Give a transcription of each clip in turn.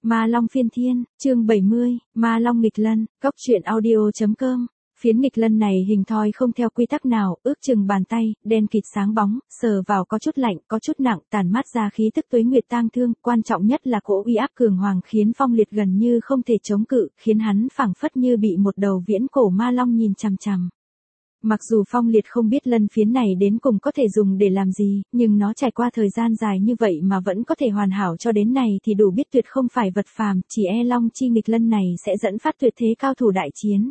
Ma Long phiên thiên, chương 70, Ma Long nghịch lân, góc truyện audio.com. Phiến nghịch lân này hình thoi không theo quy tắc nào, ước chừng bàn tay, đen kịt sáng bóng, sờ vào có chút lạnh, có chút nặng, tản mát ra khí tức tuế nguyệt tang thương, quan trọng nhất là cỗ uy áp cường hoàng khiến Phong Liệt gần như không thể chống cự, khiến hắn phảng phất như bị một đầu viễn cổ ma long nhìn chằm chằm. Mặc dù Phong Liệt không biết lân phiến này đến cùng có thể dùng để làm gì, nhưng nó trải qua thời gian dài như vậy mà vẫn có thể hoàn hảo cho đến này thì đủ biết tuyệt không phải vật phàm, chỉ e long chi nghịch lân này sẽ dẫn phát tuyệt thế cao thủ đại chiến.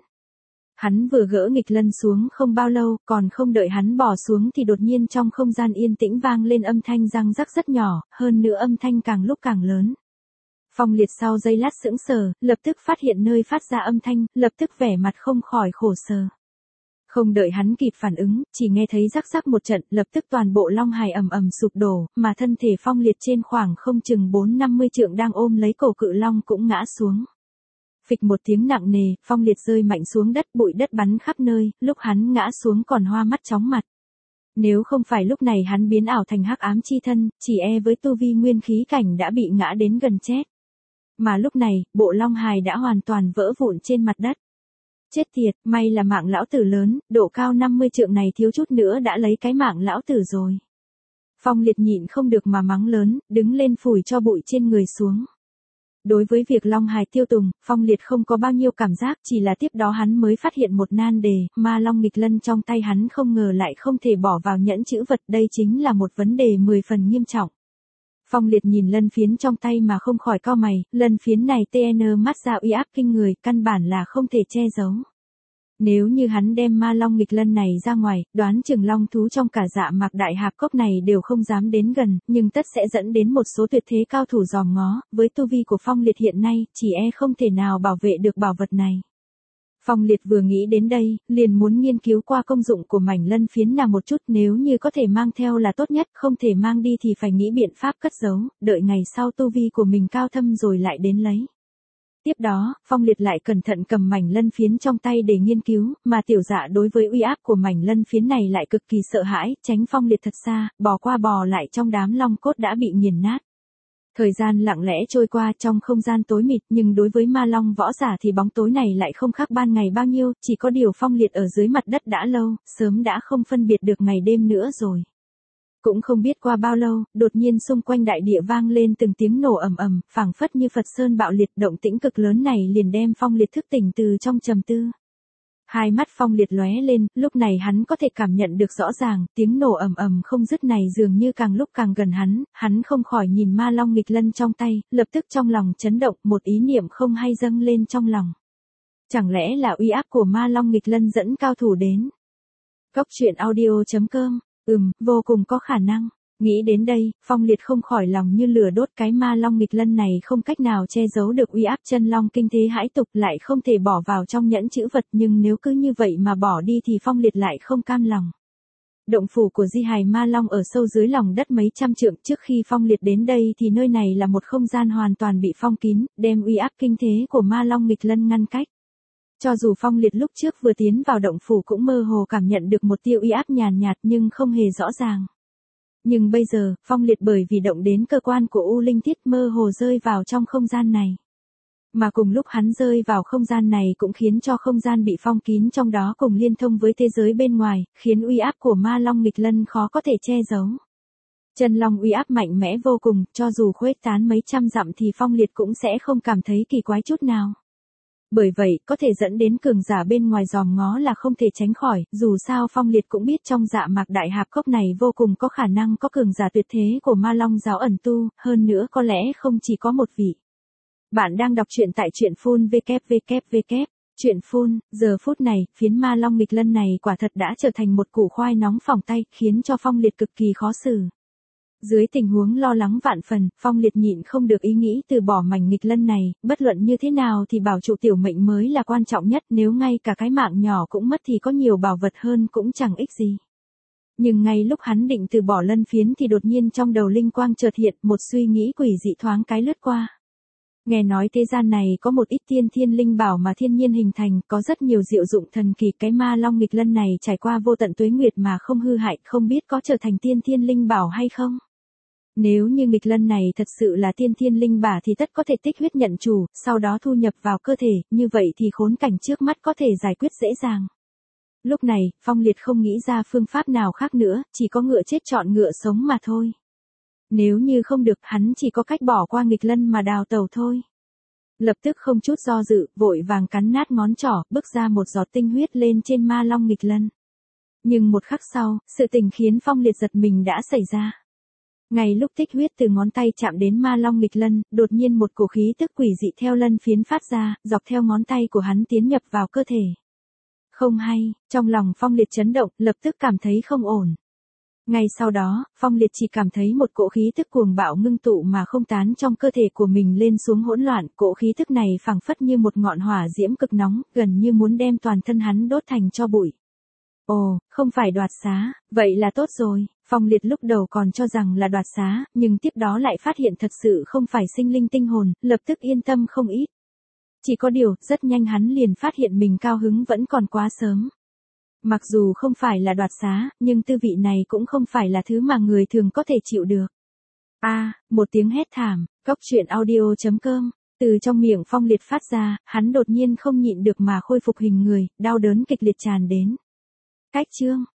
Hắn vừa gỡ nghịch lân xuống không bao lâu, còn không đợi hắn bỏ xuống thì đột nhiên trong không gian yên tĩnh vang lên âm thanh răng rắc rất nhỏ, hơn nữa âm thanh càng lúc càng lớn. Phong Liệt sau giây lát sững sờ, lập tức phát hiện nơi phát ra âm thanh, lập tức vẻ mặt không khỏi khổ sở. Không đợi hắn kịp phản ứng, chỉ nghe thấy rắc rắc một trận, lập tức toàn bộ long hài ầm ầm sụp đổ, mà thân thể Phong Liệt trên khoảng không chừng 4-50 trượng đang ôm lấy cổ cự long cũng ngã xuống. Phịch một tiếng nặng nề, Phong Liệt rơi mạnh xuống đất, bụi đất bắn khắp nơi, lúc hắn ngã xuống còn hoa mắt chóng mặt. Nếu không phải lúc này hắn biến ảo thành hắc ám chi thân, chỉ e với tu vi nguyên khí cảnh đã bị ngã đến gần chết. Mà lúc này, bộ long hài đã hoàn toàn vỡ vụn trên mặt đất. Chết tiệt, may là mạng lão tử lớn, độ cao 50 trượng này thiếu chút nữa đã lấy cái mạng lão tử rồi. Phong Liệt nhịn không được mà mắng lớn, đứng lên phủi cho bụi trên người xuống. Đối với việc long hài tiêu tùng, Phong Liệt không có bao nhiêu cảm giác, chỉ là tiếp đó hắn mới phát hiện một nan đề, ma long nghịch lân trong tay hắn không ngờ lại không thể bỏ vào nhẫn chữ vật, đây chính là một vấn đề 10 phần nghiêm trọng. Phong Liệt nhìn lân phiến trong tay mà không khỏi cau mày, lân phiến này TN mắt ra uy áp kinh người, căn bản là không thể che giấu. Nếu như hắn đem ma long nghịch lân này ra ngoài, đoán chừng long thú trong cả Dạ Mạc Đại Hạp Cốc này đều không dám đến gần, nhưng tất sẽ dẫn đến một số tuyệt thế cao thủ dòm ngó, với tu vi của Phong Liệt hiện nay, chỉ e không thể nào bảo vệ được bảo vật này. Phong Liệt vừa nghĩ đến đây, liền muốn nghiên cứu qua công dụng của mảnh lân phiến nào một chút, nếu như có thể mang theo là tốt nhất, không thể mang đi thì phải nghĩ biện pháp cất giấu, đợi ngày sau tu vi của mình cao thâm rồi lại đến lấy. Tiếp đó, Phong Liệt lại cẩn thận cầm mảnh lân phiến trong tay để nghiên cứu, mà Tiểu Dạ đối với uy áp của mảnh lân phiến này lại cực kỳ sợ hãi, tránh Phong Liệt thật xa, bò qua bò lại trong đám long cốt đã bị nghiền nát. Thời gian lặng lẽ trôi qua trong không gian tối mịt, nhưng đối với ma long võ giả thì bóng tối này lại không khác ban ngày bao nhiêu, chỉ có điều Phong Liệt ở dưới mặt đất đã lâu, sớm đã không phân biệt được ngày đêm nữa rồi. Cũng không biết qua bao lâu, đột nhiên xung quanh đại địa vang lên từng tiếng nổ ầm ầm, phảng phất như Phật sơn bạo liệt, động tĩnh cực lớn này liền đem Phong Liệt thức tỉnh từ trong trầm tư. Hai mắt Phong Liệt lóe lên, lúc này hắn có thể cảm nhận được rõ ràng, tiếng nổ ầm ầm không dứt này dường như càng lúc càng gần hắn không khỏi nhìn ma long nghịch lân trong tay, lập tức trong lòng chấn động, một ý niệm không hay dâng lên trong lòng. Chẳng lẽ là uy áp của ma long nghịch lân dẫn cao thủ đến? Góc truyện audio.com. Vô cùng có khả năng. Nghĩ đến đây, Phong Liệt không khỏi lòng như lửa đốt, cái ma long nghịch lân này không cách nào che giấu được uy áp chân long kinh thế hãi tục, lại không thể bỏ vào trong nhẫn chữ vật, nhưng nếu cứ như vậy mà bỏ đi thì Phong Liệt lại không cam lòng. Động phủ của di hài ma long ở sâu dưới lòng đất mấy trăm trượng, trước khi Phong Liệt đến đây thì nơi này là một không gian hoàn toàn bị phong kín, đem uy áp kinh thế của ma long nghịch lân ngăn cách. Cho dù Phong Liệt lúc trước vừa tiến vào động phủ cũng mơ hồ cảm nhận được một tia uy áp nhàn nhạt nhưng không hề rõ ràng. Nhưng bây giờ, Phong Liệt bởi vì động đến cơ quan của U Linh Thiết mơ hồ rơi vào trong không gian này. Mà cùng lúc hắn rơi vào không gian này cũng khiến cho không gian bị phong kín trong đó cùng liên thông với thế giới bên ngoài, khiến uy áp của ma long nghịch lân khó có thể che giấu. Chân long uy áp mạnh mẽ vô cùng, cho dù khuếch tán mấy trăm dặm thì Phong Liệt cũng sẽ không cảm thấy kỳ quái chút nào. Bởi vậy, có thể dẫn đến cường giả bên ngoài dòm ngó là không thể tránh khỏi, dù sao Phong Liệt cũng biết trong Dạ Mạc Đại Hạp Cốc này vô cùng có khả năng có cường giả tuyệt thế của ma long giáo ẩn tu, hơn nữa có lẽ không chỉ có một vị. Bạn đang đọc truyện tại truyện phun www. Truyện phun, giờ phút này, phiến ma long nghịch lân này quả thật đã trở thành một củ khoai nóng phỏng tay, khiến cho Phong Liệt cực kỳ khó xử. Dưới tình huống lo lắng vạn phần, Phong Liệt nhịn không được ý nghĩ từ bỏ mảnh nghịch lân này, bất luận như thế nào thì bảo trụ tiểu mệnh mới là quan trọng nhất, nếu ngay cả cái mạng nhỏ cũng mất thì có nhiều bảo vật hơn cũng chẳng ích gì. Nhưng ngay lúc hắn định từ bỏ lân phiến thì đột nhiên trong đầu linh quang chợt hiện, một suy nghĩ quỷ dị thoáng cái lướt qua. Nghe nói thế gian này có một ít tiên thiên linh bảo mà thiên nhiên hình thành, có rất nhiều diệu dụng thần kỳ, cái ma long nghịch lân này trải qua vô tận tuế nguyệt mà không hư hại, không biết có trở thành tiên thiên linh bảo hay không? Nếu như nghịch lân này thật sự là tiên thiên linh bả thì tất có thể tích huyết nhận chủ, sau đó thu nhập vào cơ thể, như vậy thì khốn cảnh trước mắt có thể giải quyết dễ dàng. Lúc này, Phong Liệt không nghĩ ra phương pháp nào khác nữa, chỉ có ngựa chết chọn ngựa sống mà thôi. Nếu như không được, hắn chỉ có cách bỏ qua nghịch lân mà đào tẩu thôi. Lập tức không chút do dự, vội vàng cắn nát ngón trỏ, bước ra một giọt tinh huyết lên trên ma long nghịch lân. Nhưng một khắc sau, sự tình khiến Phong Liệt giật mình đã xảy ra. Ngay lúc tích huyết từ ngón tay chạm đến ma long nghịch lân, đột nhiên một cổ khí tức quỷ dị theo lân phiến phát ra, dọc theo ngón tay của hắn tiến nhập vào cơ thể. Không hay, trong lòng Phong Liệt chấn động, lập tức cảm thấy không ổn. Ngay sau đó, Phong Liệt chỉ cảm thấy một cỗ khí tức cuồng bạo ngưng tụ mà không tán trong cơ thể của mình lên xuống hỗn loạn, cỗ khí tức này phảng phất như một ngọn hỏa diễm cực nóng, gần như muốn đem toàn thân hắn đốt thành tro bụi. Ồ, không phải đoạt xá, vậy là tốt rồi. Phong Liệt lúc đầu còn cho rằng là đoạt xá, nhưng tiếp đó lại phát hiện thật sự không phải sinh linh tinh hồn, lập tức yên tâm không ít. Chỉ có điều, rất nhanh hắn liền phát hiện mình cao hứng vẫn còn quá sớm. Mặc dù không phải là đoạt xá, nhưng tư vị này cũng không phải là thứ mà người thường có thể chịu được. Một tiếng hét thảm, goctruyện.audio.com, từ trong miệng Phong Liệt phát ra, hắn đột nhiên không nhịn được mà khôi phục hình người, đau đớn kịch liệt tràn đến. Cách chương